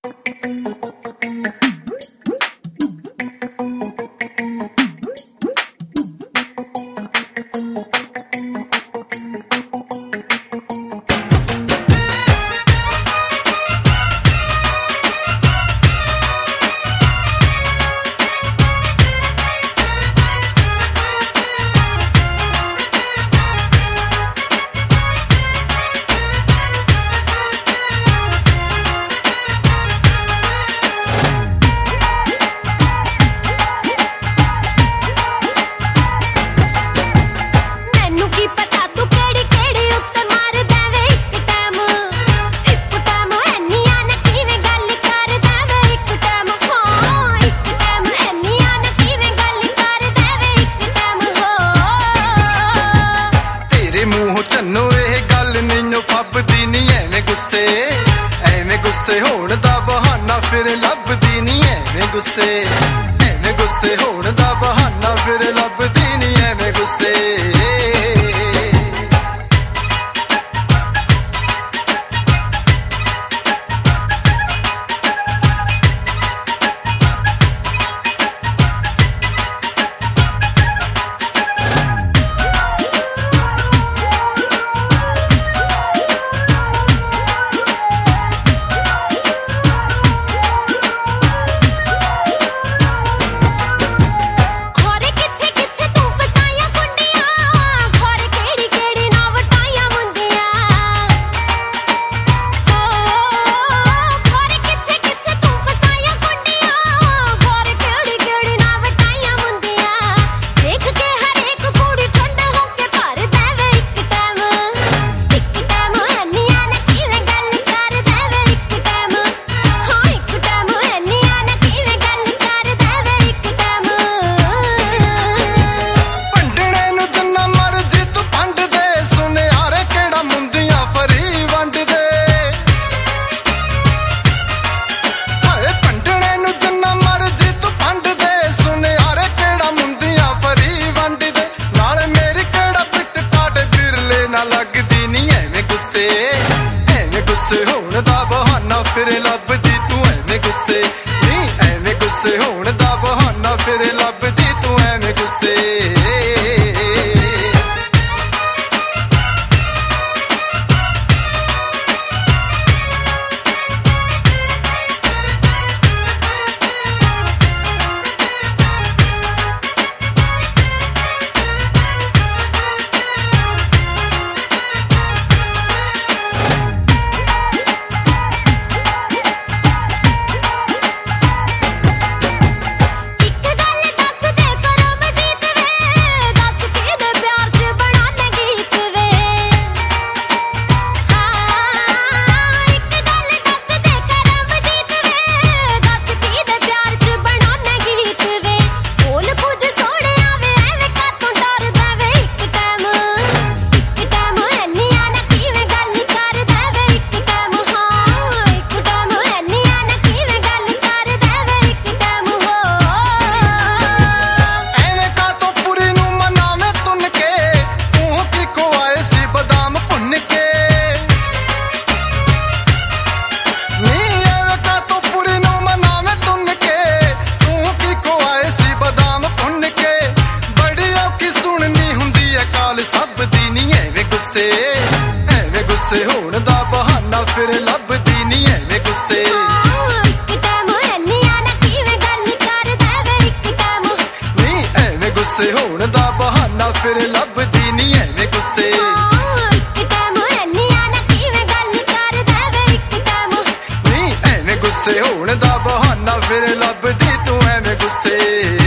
ਐਵੇਂ ਗੁੱਸੇ ਹੋਣ ਦਾ ਬਹਾਨਾ ਫਿਰ ਲੱਭਦੀ ਨੀ ਐਵੇਂ ਗੁੱਸੇ ਹੋਣ ਦਾ ਬਹਾਨਾ ਫਿਰ ਲੱਭਦੀ ਨੀ ਐਵੇਂ ਗੁੱਸੇ ਐਵੇਂ ਗੁੱਸੇ ਹੋਣ ਦਾ ਬਹਾਨਾ ਫਿਰ ਲੱਭਦੀ ਤੂੰ ਐਵੇਂ ਗੁੱਸੇ ਨੀ ਐਵੇਂ ਗੁੱਸੇ ਹੋਣ ਦਾ ਬਹਾਨਾ ਫਿਰ ਲੱਭਦੀ ਤੂੰ ਐਵੇਂ ਗੁੱਸੇ ਐਵੇਂ ਗੁੱਸੇ ਹੋਣ ਦਾ ਬਹਾਨਾ ਫਿਰ ਲੱਭਦੀ ਨੀ ਐਵੇਂ ਗੁੱਸੇ ਇੱਕ ਟਾਈਮ ਐਨੀਆਂ ਨਾ ਕਿਵੇਂ ਗੱਲ ਕਰਦਾ ਵੇ ਇੱਕ ਟਾਈਮ ਨੀ ਐਵੇਂ ਗੁੱਸੇ ਹੋਣ ਦਾ ਬਹਾਨਾ ਫਿਰ ਲੱਭਦੀ ਨੀ ਐਵੇਂ ਗੁੱਸੇ ਇੱਕ ਟਾਈਮ ਐਨੀਆਂ ਨਾ ਕਿਵੇਂ ਗੱਲ ਕਰਦਾ ਵੇ ਇੱਕ ਟਾਈਮ ਨੀ ਐਵੇਂ ਗੁੱਸੇ ਹੋਣ ਦਾ ਬਹਾਨਾ ਫਿਰ ਲੱਭਦੀ ਤੂੰ ਐਵੇਂ ਗੁੱਸੇ